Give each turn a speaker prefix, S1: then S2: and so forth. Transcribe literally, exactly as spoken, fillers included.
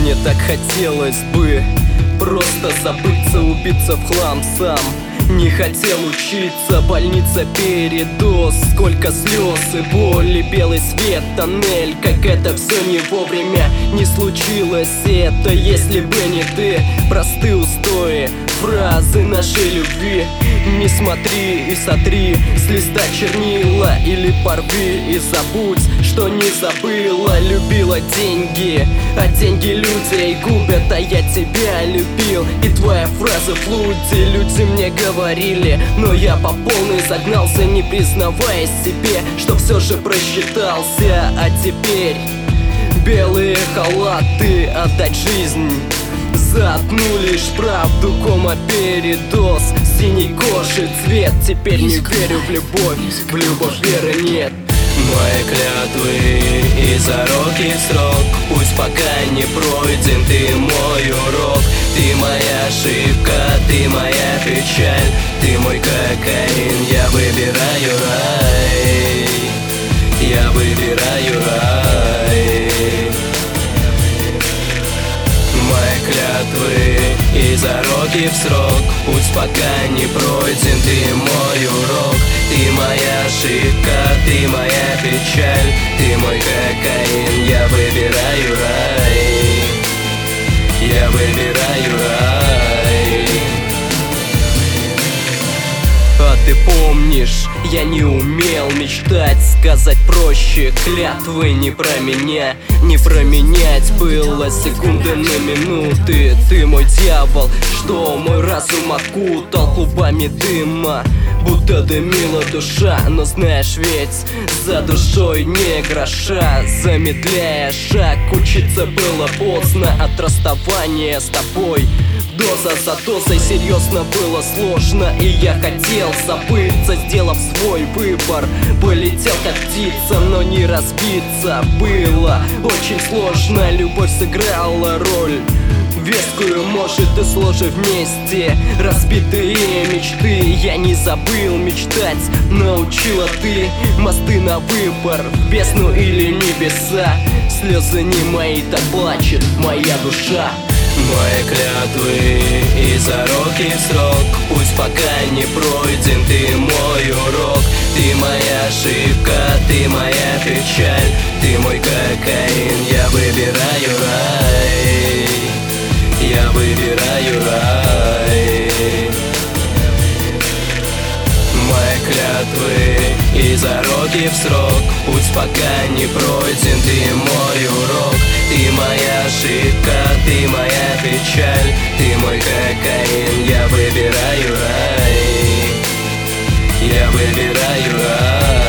S1: Мне так хотелось бы просто забыться, убиться в хлам сам. Не хотел учиться, больница, передоз. Сколько слез и боли, белый свет, тоннель. Как это все не вовремя не случилось. Это если бы не ты, простые устои, фразы нашей любви. Не смотри и сотри с листа чернила, или порви и забудь, что не забыла. Любила деньги, а деньги людей губят. А я тебя любил, и твоя фраза в флуте. Люди мне говорили, но я по полной загнался, не признаваясь себе, что все же просчитался. А теперь белые халаты, отдать жизнь за одну лишь правду, кома, передоз. Синий кожи цвет, теперь не верю в любовь, в любовь веры нет.
S2: Мои клятвы и зароки срок, пусть пока не пройден, ты мой урок. Ты моя ошибка, ты моя печаль, ты мой кокаин. Я выбираю рай, я выбираю рай. Мои клятвы и зароки в срок, пусть пока не пройден, ты мой урок. Ты моя ошибка, ты моя печаль, ты мой кокаин. Я выбираю рай, я выбираю рай.
S1: А ты помнишь, я не умел мечтать, сказать проще, клятвы не про меня. Не променять было секунды на минуты. Ты мой дьявол, что мой разум окутал клубами дыма, будто дымила душа. Но знаешь ведь, за душой не гроша. Замедляя шаг, учиться было поздно от расставания с тобой. Доза за дозой, серьезно было сложно, и я хотел забыться, сделав свой выбор. Полетел как птица, но не разбиться было очень сложно. Любовь сыграла роль вескую, может, и сложив вместе разбитые мечты. Я не забыл мечтать, научила ты. Мосты на выбор, в бездну или небеса. Слезы не мои, так плачет моя душа.
S2: Мои клятвы и зароки в срок, пусть пока не пройден, ты мой урок. Ты моя ошибка, ты моя печаль, ты мой кокаин. Я выбираю рай, я выбираю рай. Мои клятвы и зароки в срок, пусть пока не пройден, ты мой урок. Ты моя ошибка, ты моя печаль, ты мой кокаин. Я выбираю рай, я выбираю рай.